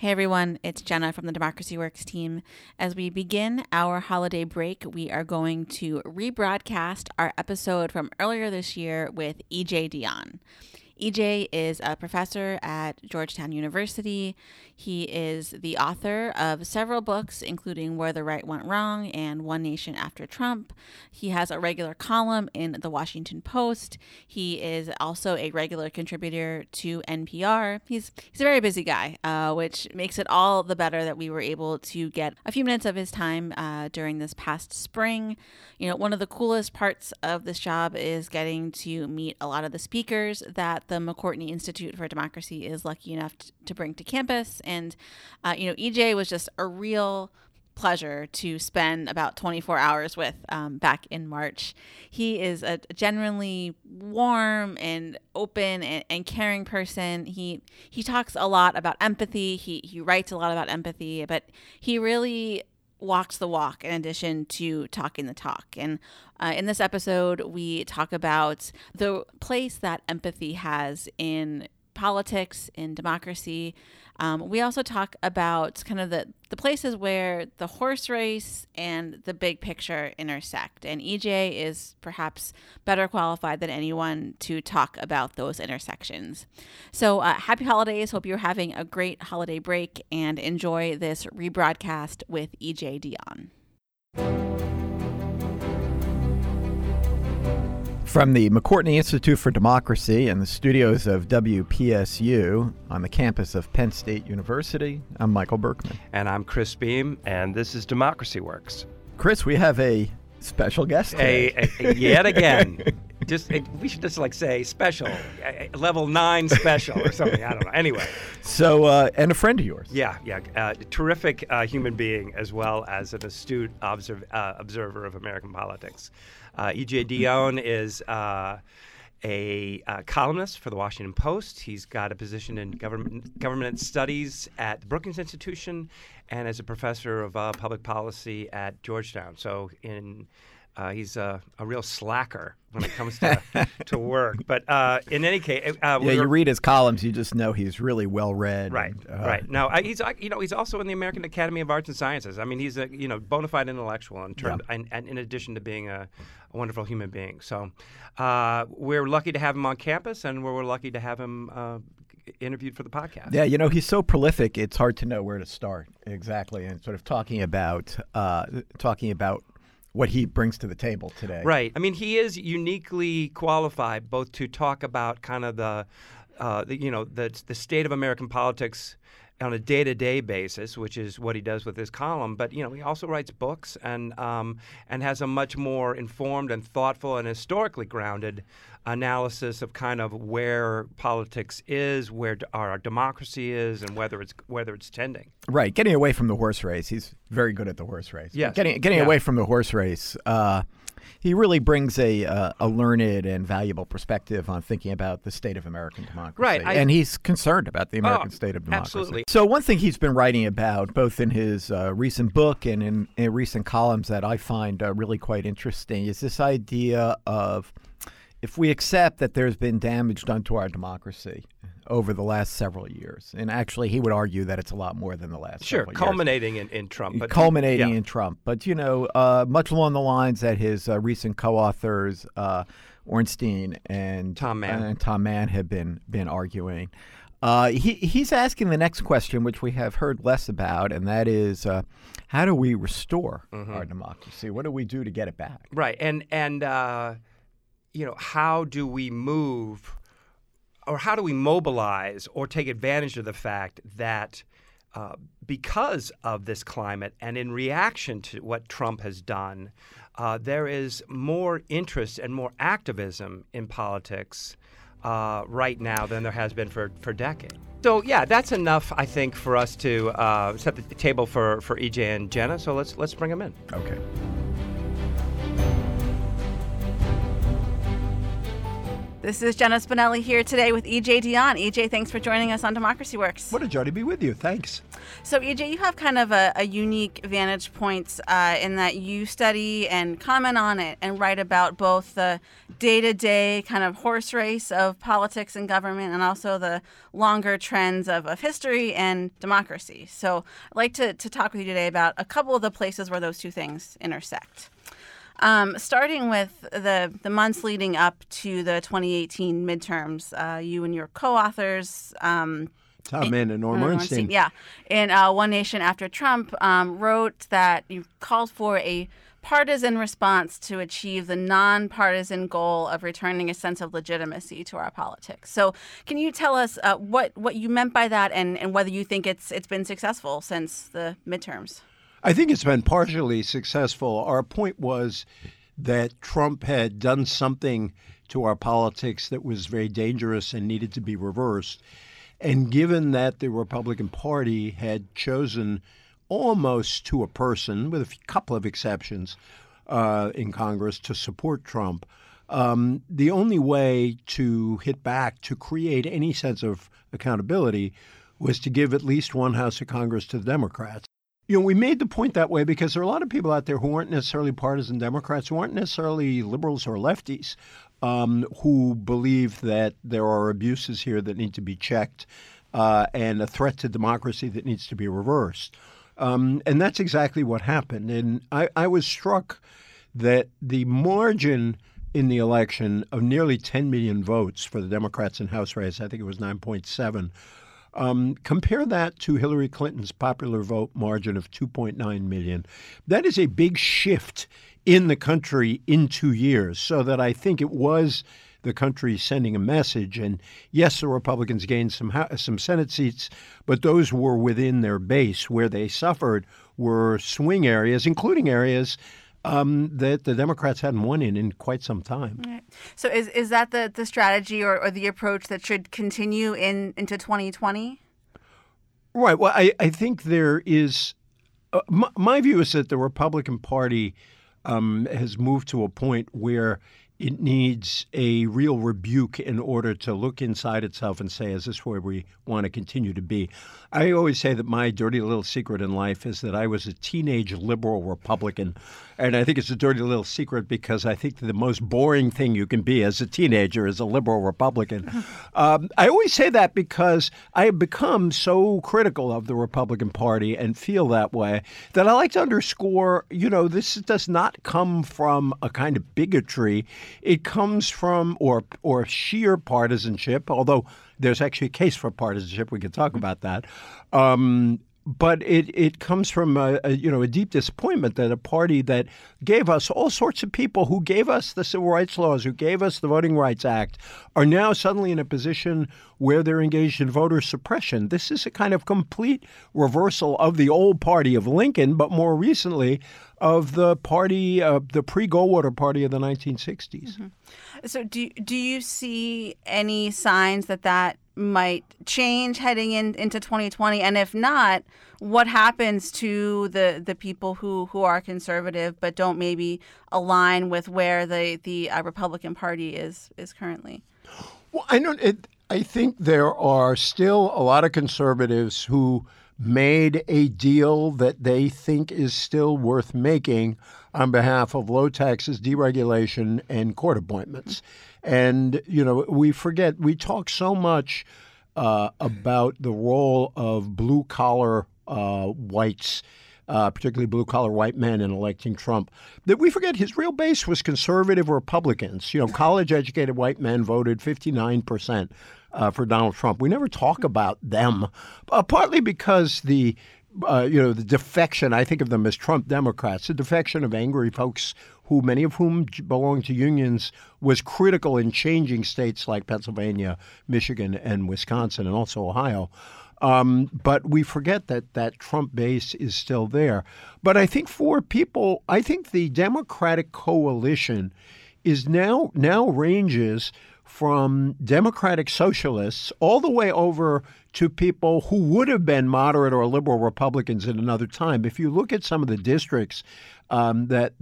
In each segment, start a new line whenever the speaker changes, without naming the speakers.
Hey everyone, it's Jenna from the Democracy Works team. As we begin our holiday break, we are going to rebroadcast our episode from earlier this year with E.J. Dionne. E.J. is a professor at Georgetown University. He is the author of several books, including Where the Right Went Wrong and One Nation After Trump. He has a regular column in The Washington Post. He is also a regular contributor to NPR. He's a very busy guy, which makes it all the better that we were able to get a few minutes of his time during this past spring. You know, one of the coolest parts of this job is getting to meet a lot of the speakers that the McCourtney Institute for Democracy is lucky enough to bring to campus. And, EJ was just a real pleasure to spend about 24 hours with back in March. He is a genuinely warm and open and caring person. He talks a lot about empathy. He writes a lot about empathy, but he really walks the walk in addition to talking the talk. And in this episode, we talk about the place that empathy has in politics, in democracy. We also talk about kind of the places where the horse race and the big picture intersect. And EJ is perhaps better qualified than anyone to talk about those intersections. So happy holidays. Hope you're having a great holiday break and enjoy this rebroadcast with EJ Dionne.
From the McCourtney Institute for Democracy and the studios of WPSU on the campus of Penn State University, I'm Michael Berkman.
And I'm Chris Beam, and this is Democracy Works.
Chris, we have a special guest today.
Yet again. We should just say special, level 9 special or something. I don't know. Anyway.
So, and a friend of yours.
Yeah. Terrific human being as well as an astute observer of American politics. E.J. Dionne is a columnist for the Washington Post. He's got a position in government studies at the Brookings Institution and as a professor of public policy at Georgetown. So he's a real slacker when it comes to work. But in any case,
you read his columns, you just know he's really well read.
Right, right. Now he's also in the American Academy of Arts and Sciences. I mean, he's a bona fide intellectual and in addition to being a wonderful human being. So we're lucky to have him on campus, and we're lucky to have him interviewed for the podcast.
Yeah, he's so prolific, it's hard to know where to start exactly, and sort of talking about what he brings to the table today.
Right. I mean, he is uniquely qualified both to talk about kind of the state of American politics on a day-to-day basis, which is what he does with his column. But he also writes books and has a much more informed and thoughtful and historically grounded analysis of kind of where politics is, where our democracy is, and whether it's tending.
Right, getting away from the horse race. He's very good at the horse race.
Yes.
Getting away from the horse race. He really brings a learned and valuable perspective on thinking about the state of American democracy.
Right.
And he's concerned about the American state of democracy.
Absolutely.
So one thing he's been writing about, both in his recent book and in recent columns that I find really quite interesting, is this idea of if we accept that there's been damage done to our democracy over the last several years, and actually he would argue that it's a lot more than the last several years.
Culminating in Trump.
In Trump. But, much along the lines that his recent co-authors, Ornstein and Tom Mann have been arguing. He's asking the next question, which we have heard less about, and that is, how do we restore our democracy? What do we do to get it back?
Right. And how do we move or how do we mobilize or take advantage of the fact that because of this climate and in reaction to what Trump has done, there is more interest and more activism in politics right now than there has been for decades. So, that's enough, I think, for us to set the table for EJ and Jenna. So let's bring them in.
Okay.
This is Jenna Spinelli here today with E.J. Dionne. E.J., thanks for joining us on Democracy Works.
What a joy to be with you. Thanks.
So, E.J., you have kind of a unique vantage point in that you study and comment on it and write about both the day-to-day kind of horse race of politics and government and also the longer trends of history and democracy. So I'd like to talk with you today about a couple of the places where those two things intersect. Starting with the months leading up to the 2018 midterms, you and your co-authors,
Tom Mann and Norm Ornstein.
Yeah, in One Nation After Trump, wrote that you called for a partisan response to achieve the nonpartisan goal of returning a sense of legitimacy to our politics. So can you tell us what you meant by that and whether you think it's been successful since the midterms?
I think it's been partially successful. Our point was that Trump had done something to our politics that was very dangerous and needed to be reversed. And given that the Republican Party had chosen almost to a person, with a couple of exceptions in Congress, to support Trump, the only way to hit back, to create any sense of accountability, was to give at least one House of Congress to the Democrats. You know, we made the point that way because there are a lot of people out there who aren't necessarily partisan Democrats, who aren't necessarily liberals or lefties, who believe that there are abuses here that need to be checked and a threat to democracy that needs to be reversed. And that's exactly what happened. And I was struck that the margin in the election of nearly 10 million votes for the Democrats in House race, I think it was 9.7, compare that to Hillary Clinton's popular vote margin of 2.9 million. That is a big shift in the country in 2 years, so that I think it was the country sending a message. And yes, the Republicans gained some Senate seats, but those were within their base. Where they suffered were swing areas, including areas that the Democrats hadn't won in quite some time.
Right. So is that the strategy or the approach that should continue into 2020?
Right. Well, I think there is my view is that the Republican Party has moved to a point where it needs a real rebuke in order to look inside itself and say, is this where we want to continue to be? I always say that my dirty little secret in life is that I was a teenage liberal Republican. And I think it's a dirty little secret because I think the most boring thing you can be as a teenager is a liberal Republican. I always say that because I have become so critical of the Republican Party and feel that way that I like to underscore, this does not come from a kind of bigotry. It comes from or sheer partisanship, although there's actually a case for partisanship. We could talk about that. But it comes from a deep disappointment that a party that gave us all sorts of people, who gave us the civil rights laws, who gave us the Voting Rights Act, are now suddenly in a position where they're engaged in voter suppression. This is a kind of complete reversal of the old party of Lincoln, but more recently of the party, the pre-Goldwater party of the 1960s.
Mm-hmm. So do you see any signs that might change heading into 2020? And if not, what happens to the people who are conservative but don't maybe align with where the Republican Party is currently?
Well, I think there are still a lot of conservatives who made a deal that they think is still worth making on behalf of low taxes, deregulation, and court appointments. And, we talk so much about the role of blue-collar whites, particularly blue-collar white men, in electing Trump, that we forget his real base was conservative Republicans. College-educated white men voted 59% for Donald Trump. We never talk about them, partly because the defection, I think of them as Trump Democrats, the defection of angry folks many of whom belong to unions, was critical in changing states like Pennsylvania, Michigan, and Wisconsin, and also Ohio. But we forget that Trump base is still there. But I think for people, the Democratic coalition is now ranges from Democratic socialists all the way over to people who would have been moderate or liberal Republicans at another time. If you look at some of the districts that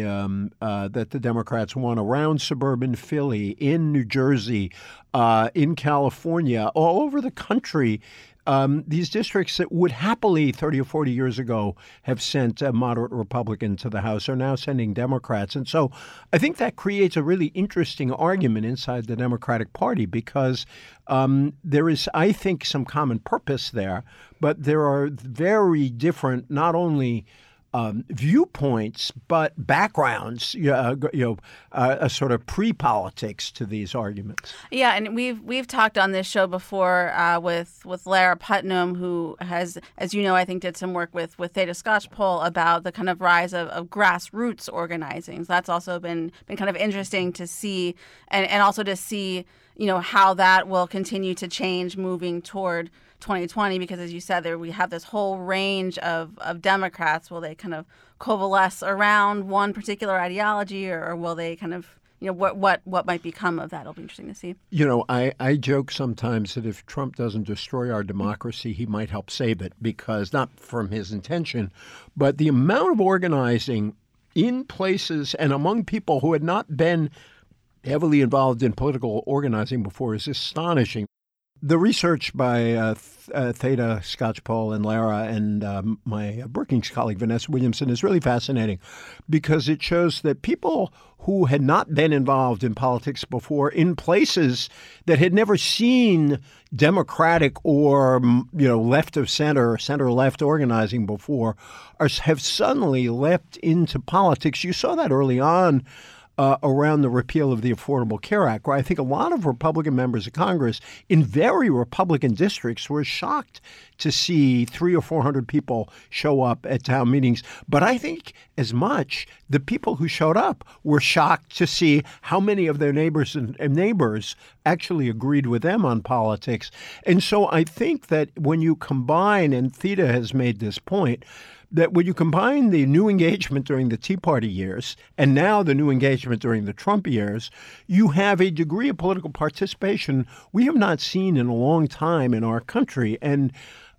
the Democrats won around suburban Philly, in New Jersey, in California, all over the country, these districts that would happily 30 or 40 years ago have sent a moderate Republican to the House are now sending Democrats. And so I think that creates a really interesting argument inside the Democratic Party because there is, I think, some common purpose there, but there are very different, not only viewpoints, but backgrounds, a sort of pre-politics to these arguments.
Yeah, and we've talked on this show before with Lara Putnam, who has, as you know, I think did some work with Theta Skocpol about the kind of rise of grassroots organizing. So that's also been kind of interesting to see, and also to see, how that will continue to change moving toward 2020, because as you said, there we have this whole range of Democrats. Will they kind of coalesce around one particular ideology, or will they kind of, what might become of that? It'll be interesting to see.
I joke sometimes that if Trump doesn't destroy our democracy, he might help save it, because not from his intention, but the amount of organizing in places and among people who had not been heavily involved in political organizing before is astonishing. The research by Theta Skocpol and Lara and my Brookings colleague Vanessa Williamson is really fascinating because it shows that people who had not been involved in politics before in places that had never seen Democratic or left of center or center left organizing before have suddenly leapt into politics. You saw that early on. Around the repeal of the Affordable Care Act, where I think a lot of Republican members of Congress in very Republican districts were shocked to see 300 or 400 people show up at town meetings. But I think as much the people who showed up were shocked to see how many of their neighbors actually agreed with them on politics. And so I think that when you combine, and Theta has made this point, that when you combine the new engagement during the Tea Party years and now the new engagement during the Trump years, you have a degree of political participation we have not seen in a long time in our country. And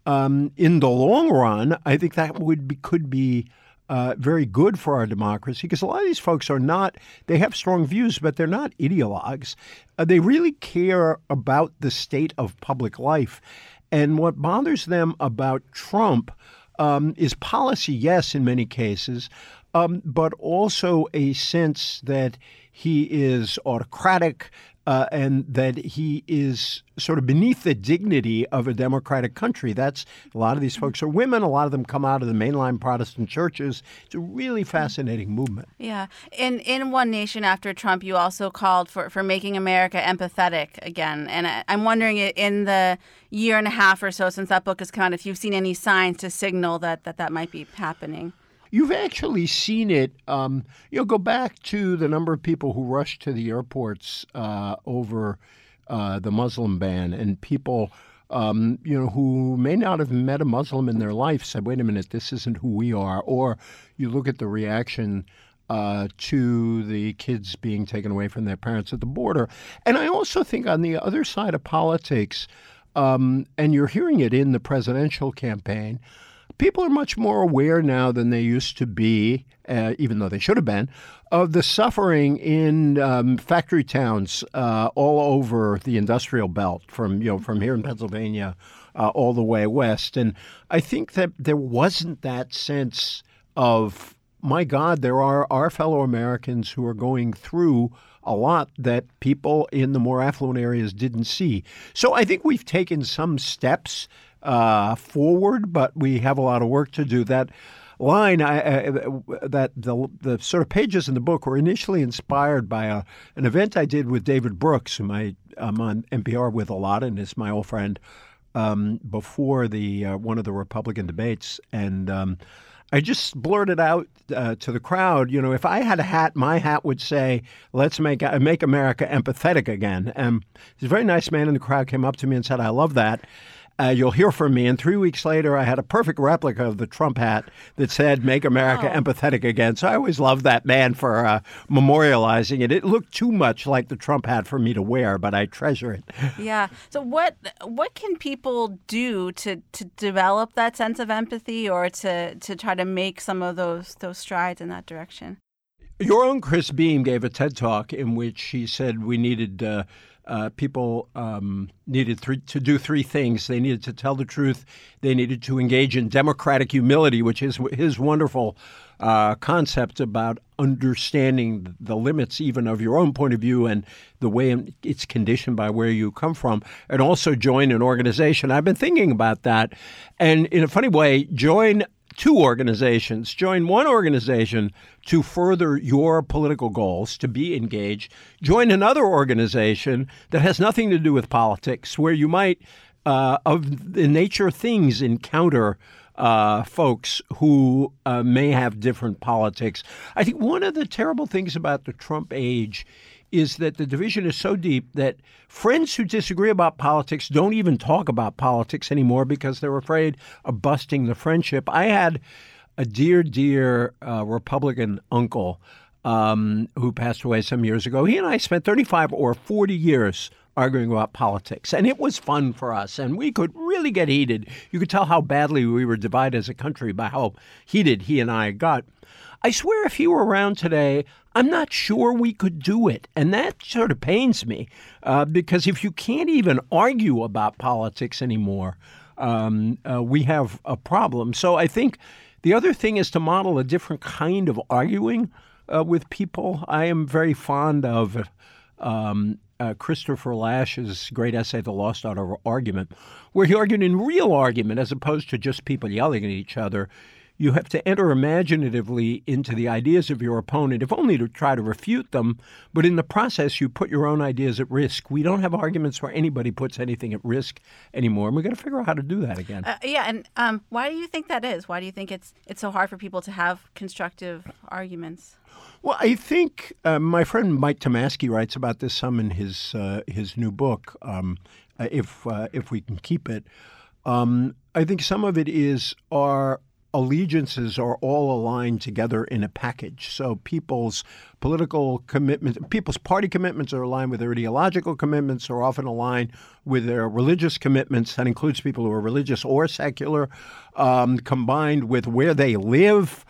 in the long run, I think that could be very good for our democracy, because a lot of these folks they have strong views, but they're not ideologues. They really care about the state of public life. And what bothers them about Trump is policy, yes, in many cases, but also a sense that he is autocratic and that he is sort of beneath the dignity of a democratic country. A lot of these folks are women. A lot of them come out of the mainline Protestant churches. It's a really fascinating movement.
Yeah. In One Nation after Trump, you also called for making America empathetic again. And I'm wondering, in the year and a half or so since that book has come out, if you've seen any signs to signal that might be happening.
You've actually seen it. Go back to the number of people who rushed to the airports over the Muslim ban, and people, who may not have met a Muslim in their life said, "Wait a minute, this isn't who we are." Or you look at the reaction to the kids being taken away from their parents at the border. And I also think on the other side of politics, and you're hearing it in the presidential campaign, people are much more aware now than they used to be, even though they should have been, of the suffering in factory towns all over the industrial belt, from here in Pennsylvania all the way west. And I think that there wasn't that sense of, my God, there are our fellow Americans who are going through a lot that people in the more affluent areas didn't see. So I think we've taken some steps forward, but we have a lot of work to do. That line, the sort of pages in the book were initially inspired by an event I did with David Brooks, whom I'm on NPR with a lot, and is my old friend, before one of the Republican debates. And I just blurted out to the crowd, if I had a hat, my hat would say, "Let's make America empathetic again." There's a very nice man in the crowd came up to me and said, "I love that." you'll hear from me. And 3 weeks later, I had a perfect replica of the Trump hat that said, "Make America Empathetic Again." So I always loved that man for memorializing it. It looked too much like the Trump hat for me to wear, but I treasure it.
Yeah. So what can people do to develop that sense of empathy, or to try to make some of those strides in that direction?
Your own Chris Beam gave a TED Talk in which he said we needed people needed to do three things. They needed to tell the truth. They needed to engage in democratic humility, which is his wonderful concept about understanding the limits even of your own point of view and the way it's conditioned by where you come from, and also join an organization. I've been thinking about that, and in a funny way, join two organizations. Join one organization to further your political goals, to be engaged. Join another organization that has nothing to do with politics, where you might, of the nature of things, encounter folks who may have different politics. I think one of the terrible things about the Trump age is that the division is so deep that friends who disagree about politics don't even talk about politics anymore because they're afraid of busting the friendship. I had a dear Republican uncle who passed away some years ago. He and I spent 35 or 40 years arguing about politics, and it was fun for us, and we could really get heated. You could tell how badly we were divided as a country by how heated he and I got. I swear if he were around today, I'm not sure we could do it. And that sort of pains me because if you can't even argue about politics anymore, we have a problem. So I think the other thing is to model a different kind of arguing with people. I am very fond of Christopher Lash's great essay, The Lost Art of Argument, where he argued in real argument as opposed to just people yelling at each other. You have to enter imaginatively into the ideas of your opponent, if only to try to refute them. But in the process, you put your own ideas at risk. We don't have arguments where anybody puts anything at risk anymore. And we've got to figure out how to do that again.
And why do you think that is? Why do you think it's so hard for people to have constructive arguments?
Well, I think my friend Mike Tomasky writes about this some in his new book, if we can keep it. I think some of it is our allegiances are all aligned together in a package. So people's political commitments, people's party commitments are aligned with their ideological commitments, are often aligned with their religious commitments. That includes people who are religious or secular, combined with where they live,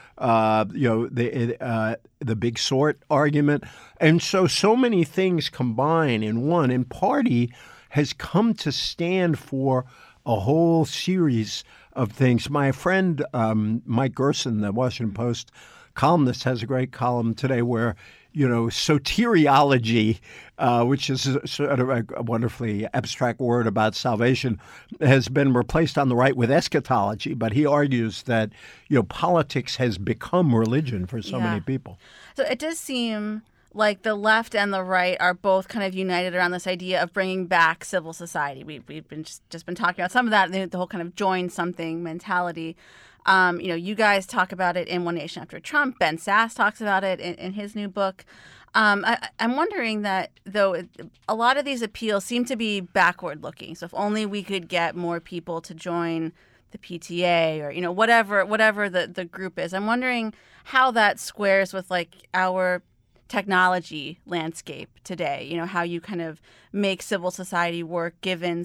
the big sort argument. And so many things combine in one. And party has come to stand for a whole series of things. My friend Mike Gerson, the Washington Post columnist, has a great column today where, soteriology, which is sort of a wonderfully abstract word about salvation, has been replaced on the right with eschatology. But he argues that, politics has become religion for so many people. So
it does seem like the left and the right are both kind of united around this idea of bringing back civil society. We've been just been talking about some of that, the whole kind of join something mentality. You guys talk about it in One Nation After Trump. Ben Sasse talks about it in his new book. I'm wondering that, though, a lot of these appeals seem to be backward looking. So if only we could get more people to join the PTA or, whatever the group is. I'm wondering how that squares with our technology landscape today, how you kind of make civil society work given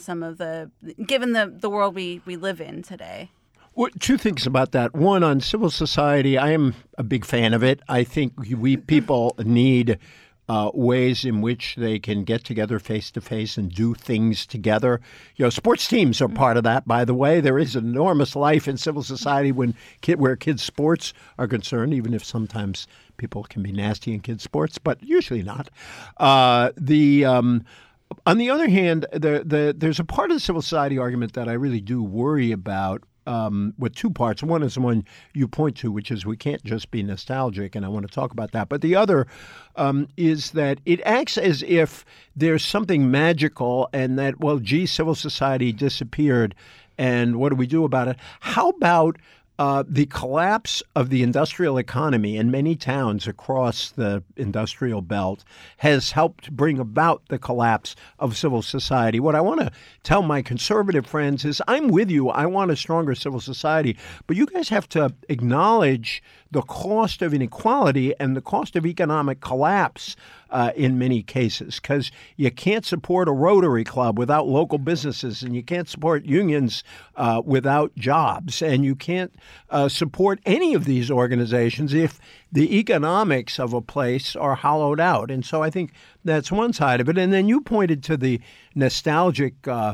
the world we live in today.
Well, two things about that. One, on civil society, I am a big fan of it. I think we people need ways in which they can get together face to face and do things together. Sports teams are part of that, by the way. There is enormous life in civil society where kids' sports are concerned, even if sometimes people can be nasty in kids' sports, but usually not. On the other hand, there's a part of the civil society argument that I really do worry about, with two parts. One is the one you point to, which is we can't just be nostalgic, and I want to talk about that. But the other is that it acts as if there's something magical and that, civil society disappeared, and what do we do about it? How about the collapse of the industrial economy in many towns across the industrial belt has helped bring about the collapse of civil society. What I want to tell my conservative friends is I'm with you. I want a stronger civil society. But you guys have to acknowledge the cost of inequality and the cost of economic collapse in many cases, because you can't support a Rotary Club without local businesses, and you can't support unions without jobs, and you can't support any of these organizations if the economics of a place are hollowed out. And so I think that's one side of it. And then you pointed to the nostalgic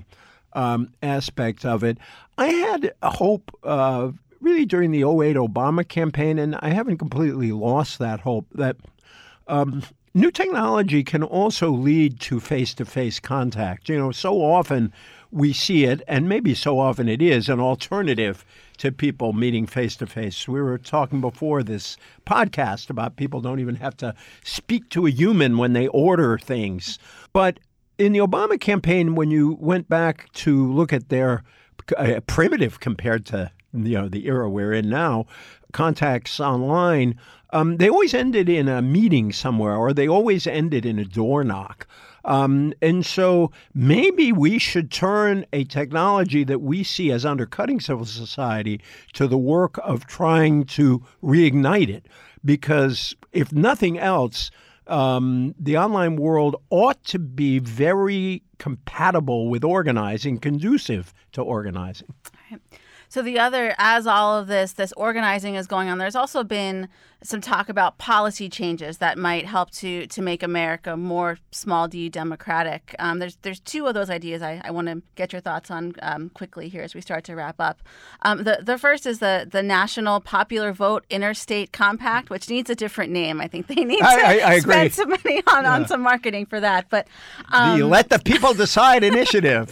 aspect of it. I had a hope really during the 2008 Obama campaign, and I haven't completely lost that hope, that new technology can also lead to face-to-face contact. You know, so often we see it, and maybe so often it is, an alternative to people meeting face-to-face. We were talking before this podcast about people don't even have to speak to a human when they order things. But in the Obama campaign, when you went back to look at their primitive compared to the era we're in now, contacts online, they always ended in a meeting somewhere, or they always ended in a door knock. And so maybe we should turn a technology that we see as undercutting civil society to the work of trying to reignite it. Because if nothing else, the online world ought to be very compatible with organizing, conducive to organizing.
Right. So the other, as all of this organizing is going on, there's also been some talk about policy changes that might help to make America more small d democratic. There's two of those ideas I want to get your thoughts on quickly here as we start to wrap up. The first is the National Popular Vote Interstate Compact, which needs a different name. I think they need to spend some money on some marketing for that. But
the Let the People Decide initiative.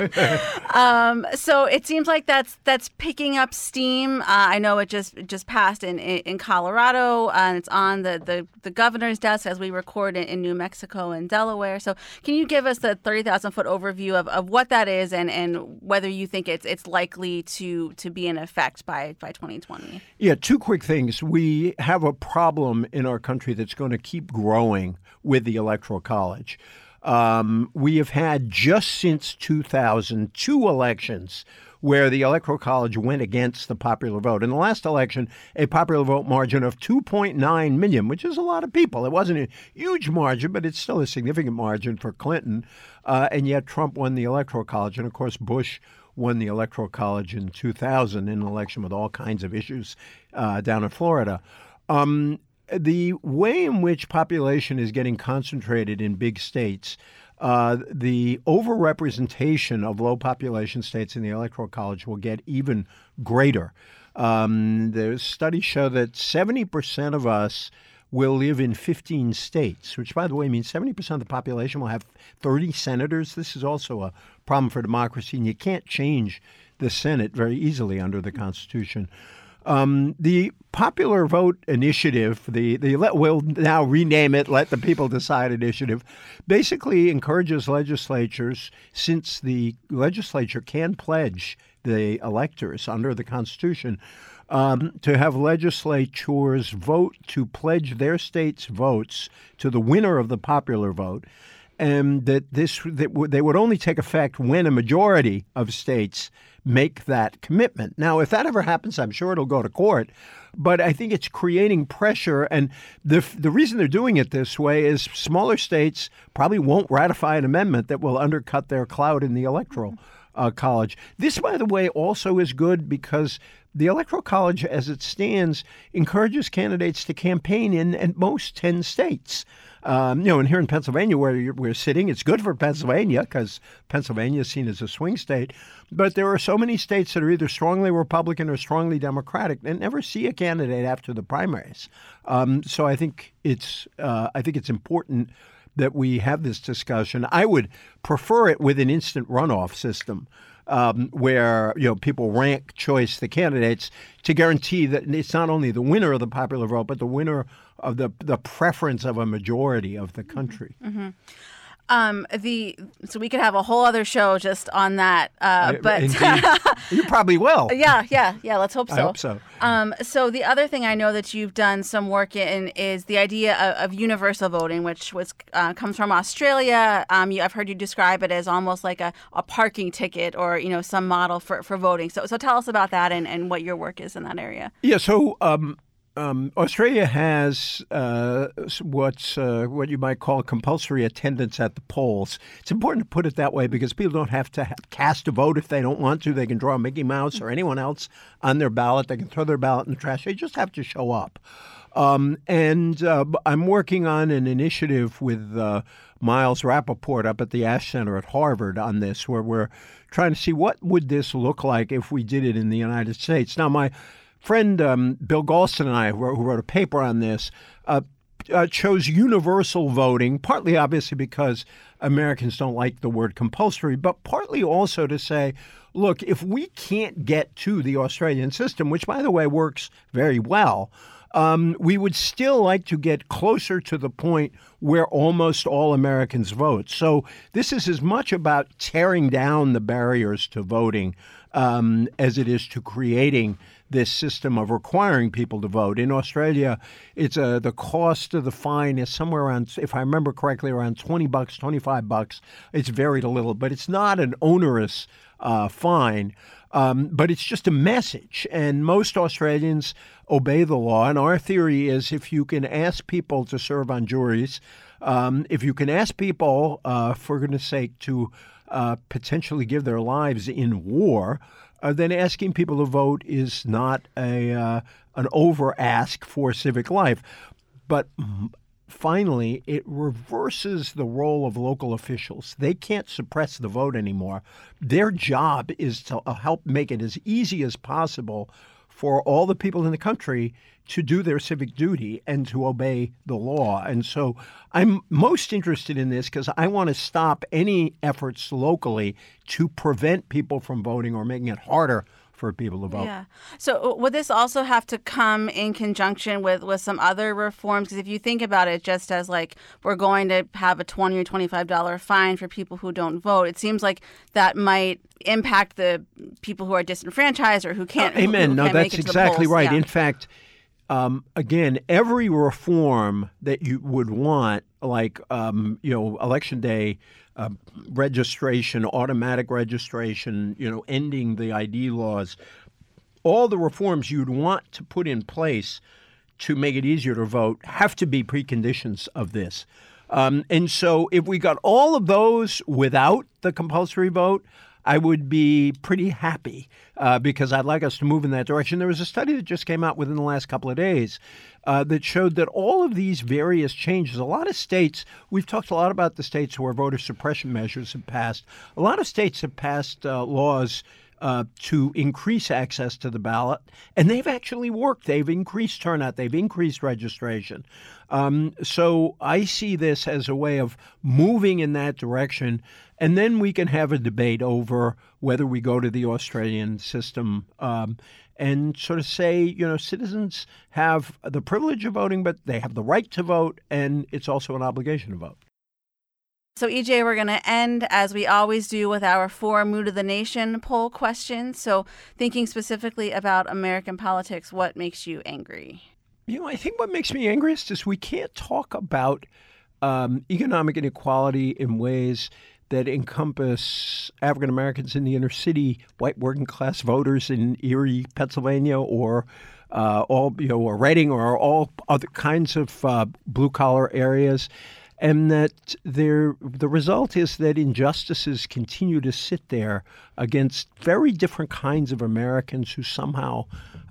So it seems like that's picking up steam. I know it just passed in Colorado. And it's on the governor's desk as we record in New Mexico and Delaware. So can you give us the 30,000-foot overview of what that is and whether you think it's likely to be in effect by 2020?
Yeah, two quick things. We have a problem in our country that's going to keep growing with the Electoral College. We have had just since 2000 two elections where the Electoral College went against the popular vote. In the last election, a popular vote margin of 2.9 million, which is a lot of people. It wasn't a huge margin, but it's still a significant margin for Clinton. And yet Trump won the Electoral College. And, of course, Bush won the Electoral College in 2000 in an election with all kinds of issues down in Florida. The way in which population is getting concentrated in big states, the overrepresentation of low population states in the Electoral College will get even greater. The studies show that 70% of us will live in 15 states, which, by the way, means 70% of the population will have 30 senators. This is also a problem for democracy, and you can't change the Senate very easily under the Constitution. The Popular Vote Initiative, we'll now rename it Let the People Decide Initiative, basically encourages legislatures, since the legislature can pledge the electors under the Constitution, to have legislatures vote to pledge their state's votes to the winner of the popular vote, and that they would only take effect when a majority of states make that commitment. Now, if that ever happens, I'm sure it'll go to court. But I think it's creating pressure. And the reason they're doing it this way is smaller states probably won't ratify an amendment that will undercut their clout in the Electoral College. This, by the way, also is good because the Electoral College, as it stands, encourages candidates to campaign in at most 10 states. And here in Pennsylvania, where we're sitting, it's good for Pennsylvania because Pennsylvania is seen as a swing state. But there are so many states that are either strongly Republican or strongly Democratic that never see a candidate after the primaries. So I think it's important that we have this discussion. I would prefer it with an instant runoff system. Where people rank choice the candidates to guarantee that it's not only the winner of the popular vote, but the winner of the preference of a majority of the country.
Mm-hmm. So we could have a whole other show just on that, but
you probably will.
Yeah. Let's hope so.
I hope so.
So the other thing I know that you've done some work in is the idea of universal voting, which comes from Australia. I've heard you describe it as almost like a parking ticket or some model for voting. So tell us about that and what your work is in that area.
Yeah. So. Australia has what you might call compulsory attendance at the polls. It's important to put it that way because people don't have to cast a vote if they don't want to. They can draw Mickey Mouse or anyone else on their ballot. They can throw their ballot in the trash. They just have to show up. And I'm working on an initiative with Miles Rappaport up at the Ash Center at Harvard on this, where we're trying to see what would this look like if we did it in the United States. Now, my friend Bill Galston and I, who wrote a paper on this, chose universal voting, partly obviously because Americans don't like the word compulsory, but partly also to say, look, if we can't get to the Australian system, which, by the way, works very well, we would still like to get closer to the point where almost all Americans vote. So this is as much about tearing down the barriers to voting as it is to creating this system of requiring people to vote. In Australia, it's the cost of the fine is somewhere around, if I remember correctly, around $20, $25. It's very little, but it's not an onerous fine. But it's just a message, and most Australians obey the law. And our theory is if you can ask people to serve on juries, if you can ask people, for goodness sake, to potentially give their lives in war, then asking people to vote is not an over ask for civic life. But finally, it reverses the role of local officials. They can't suppress the vote anymore. Their job is to help make it as easy as possible for all the people in the country to do their civic duty and to obey the law. And so I'm most interested in this because I want to stop any efforts locally to prevent people from voting or making it harder for people to vote.
Yeah. So would this also have to come in conjunction with some other reforms? Because if you think about it just as like we're going to have a $20 or $25 fine for people who don't vote, it seems like that might impact the people who are disenfranchised or who can't.
Amen.
Who
no,
can't
that's
make it to
exactly
the polls.
right.
Yeah.
In fact, again, every reform that you would want, like election day registration, automatic registration, ending the ID laws, all the reforms you'd want to put in place to make it easier to vote have to be preconditions of this. And so if we got all of those without the compulsory vote, I would be pretty happy because I'd like us to move in that direction. There was a study that just came out within the last couple of days that showed that all of these various changes, a lot of states, we've talked a lot about the states where voter suppression measures have passed. A lot of states have passed laws to increase access to the ballot, and they've actually worked. They've increased turnout. They've increased registration. So I see this as a way of moving in that direction, and then we can have a debate over whether we go to the Australian system and sort of say, citizens have the privilege of voting, but they have the right to vote, and it's also an obligation to vote.
So, EJ, we're going to end, as we always do, with our 4 Mood of the Nation poll questions. So, thinking specifically about American politics, what makes you angry?
I think what makes me angriest is we can't talk about economic inequality in ways that encompass African Americans in the inner city, white working class voters in Erie, Pennsylvania, or or Reading, or all other kinds of blue collar areas. And that the result is that injustices continue to sit there against very different kinds of Americans who somehow,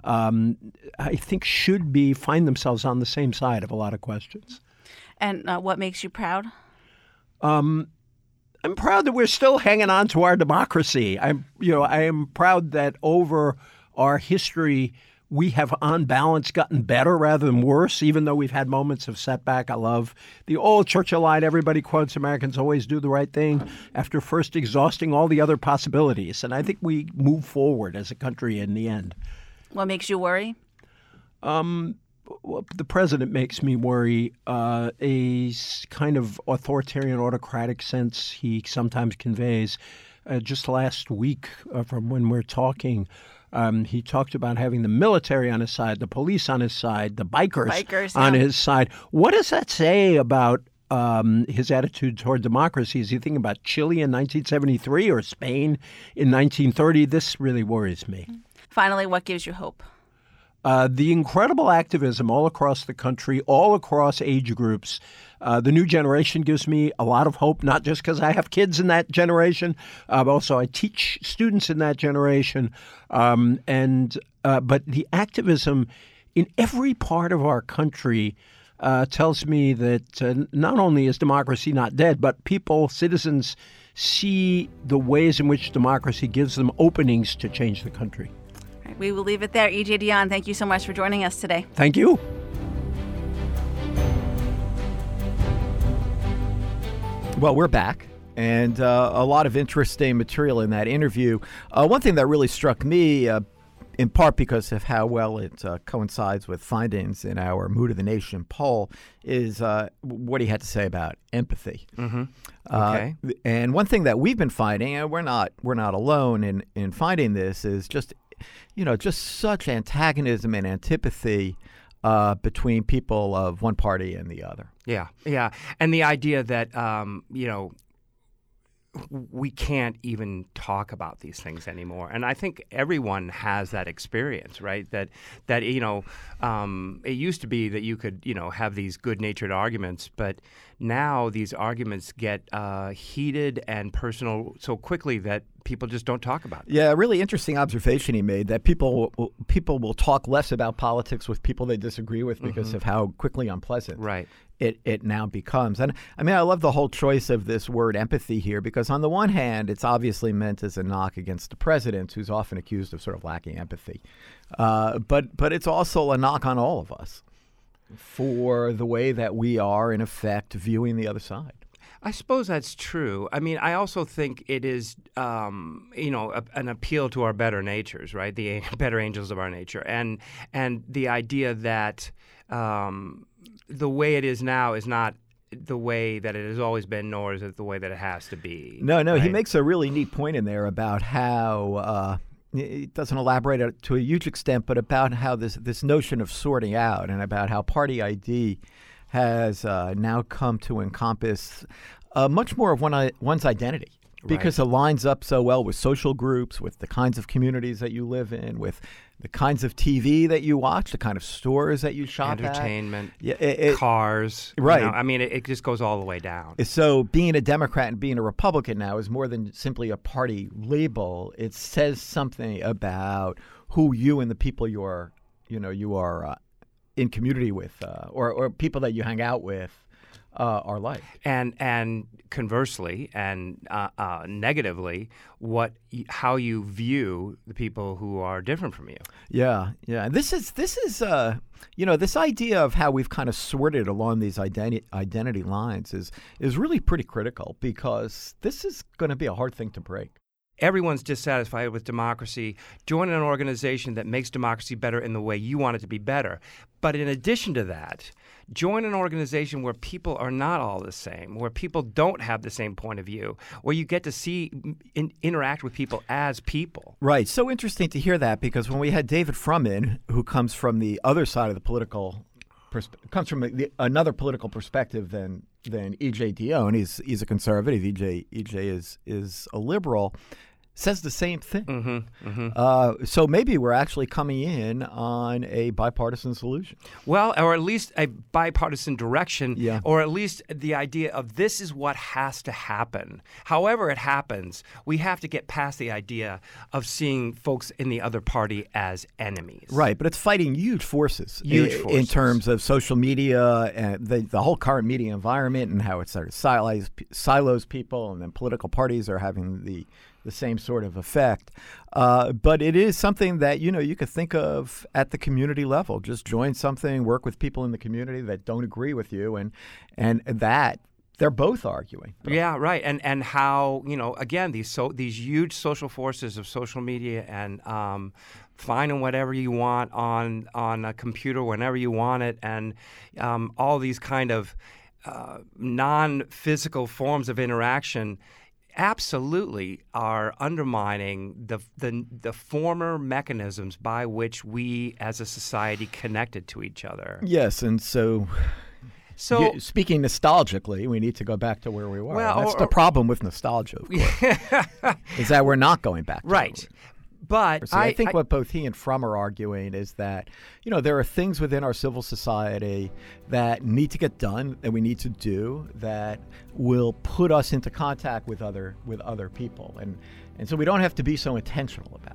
I think, should find themselves on the same side of a lot of questions.
And what makes you proud?
I'm proud that we're still hanging on to our democracy. I am proud that over our history, we have, on balance, gotten better rather than worse, even though we've had moments of setback. I love the old Churchill line. Everybody quotes, Americans always do the right thing after first exhausting all the other possibilities. And I think we move forward as a country in the end.
What makes you worry?
I the president makes me worry. A kind of authoritarian, autocratic sense he sometimes conveys. Just last week, from when we're talking, he talked about having the military on his side, the police on his side, the bikers on his side. What does that say about his attitude toward democracy? Is he thinking about Chile in 1973 or Spain in 1930? This really worries me.
Finally, what gives you hope?
The incredible activism all across the country, all across age groups. The new generation gives me a lot of hope, not just because I have kids in that generation, but also I teach students in that generation. But the activism in every part of our country tells me that not only is democracy not dead, but citizens see the ways in which democracy gives them openings to change the country.
We will leave it there. E.J. Dionne, thank you so much for joining us today.
Thank you.
Well, we're back, and a lot of interesting material in that interview. One thing that really struck me, in part because of how well it coincides with findings in our Mood of the Nation poll, is what he had to say about empathy.
Mm-hmm. Okay.
And one thing that we've been finding, and we're not alone in finding this, is just such antagonism and antipathy between people of one party and the other.
Yeah. And the idea that, we can't even talk about these things anymore. And I think everyone has that experience, right? That it used to be that you could, have these good-natured arguments, but now these arguments get heated and personal so quickly that people just don't talk about it.
Yeah, a really interesting observation he made, that people will talk less about politics with people they disagree with because of how quickly unpleasant it now becomes. And I mean, I love the whole choice of this word empathy here, because on the one hand, it's obviously meant as a knock against the president, who's often accused of sort of lacking empathy. But it's also a knock on all of us for the way that we are, in effect, viewing the other side.
I suppose that's true. I mean, I also think it is, an appeal to our better natures, right? The better angels of our nature, and the idea that the way it is now is not the way that it has always been, nor is it the way that it has to be.
No,
right?
He makes a really neat point in there about how it doesn't elaborate to a huge extent, but about how this notion of sorting out, and about how party ID has now come to encompass much more of one's identity, because it lines up so well with social groups, with the kinds of communities that you live in, with the kinds of TV that you watch, the kind of stores that you shop
entertainment,
at.
Cars.
Right.
I mean, it just goes all the way down.
So being a Democrat and being a Republican now is more than simply a party label. It says something about who you and the people you are in community with, or people that you hang out with, are like.
And conversely, and negatively, how you view the people who are different from you.
Yeah. This is this idea of how we've kind of sorted along these identity lines is really pretty critical, because this is going to be a hard thing to break.
Everyone's dissatisfied with democracy. Join an organization that makes democracy better in the way you want it to be better. But in addition to that, join an organization where people are not all the same, where people don't have the same point of view, where you get to see interact with people as people.
Right. So interesting to hear that, because when we had David Frum in, who comes from the other side of the political comes from another political perspective than E.J. Dionne. He's a conservative. E.J. is a liberal. Says the same thing. So maybe we're actually coming in on a bipartisan solution.
Well, or at least a bipartisan direction,
yeah.
Or at least the idea of this is what has to happen. However it happens, we have to get past the idea of seeing folks in the other party as enemies.
Right, but it's fighting huge forces. In terms of social media and the whole current media environment, and how it sort of silos people, and then political parties are having the same sort of effect. But it is something that, you could think of at the community level. Just join something, work with people in the community that don't agree with you, and that they're both arguing.
Yeah, right. And how, again, these huge social forces of social media and finding whatever you want on a computer whenever you want it, and all these kind of non-physical forms of interaction absolutely are undermining the former mechanisms by which we as a society connected to each other.
Yes, and so speaking nostalgically, we need to go back to where we were.
Well,
that's the problem with nostalgia, of course, is that we're not going back to
right. But
I think what both he and Frum are arguing is that, there are things within our civil society that need to get done, that we need to do, that will put us into contact with other people. And so we don't have to be so intentional about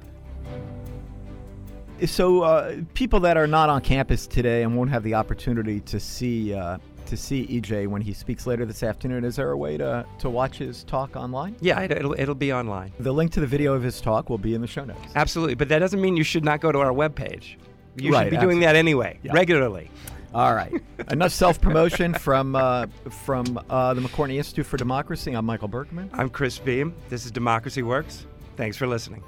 it. So people that are not on campus today and won't have the opportunity to see EJ when he speaks later this afternoon, is there a way to watch his talk online?
Yeah, it'll be online.
The link to the video of his talk will be in the show notes.
Absolutely, but that doesn't mean you should not go to our webpage. You should be doing that anyway, regularly.
All right. Enough self-promotion from the McCourtney Institute for Democracy. I'm Michael Berkman.
I'm Chris Beam. This is Democracy Works. Thanks for listening.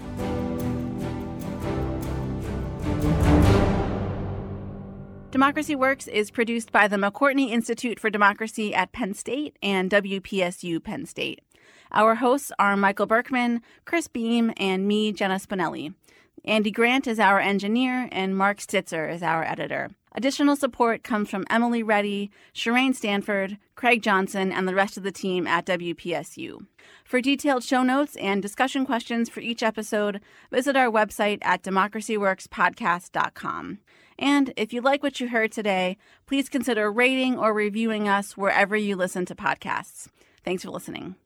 Democracy Works is produced by the McCourtney Institute for Democracy at Penn State and WPSU Penn State. Our hosts are Michael Berkman, Chris Beam, and me, Jenna Spinelli. Andy Grant is our engineer, and Mark Stitzer is our editor. Additional support comes from Emily Reddy, Shireen Stanford, Craig Johnson, and the rest of the team at WPSU. For detailed show notes and discussion questions for each episode, visit our website at democracyworkspodcast.com. And if you like what you heard today, please consider rating or reviewing us wherever you listen to podcasts. Thanks for listening.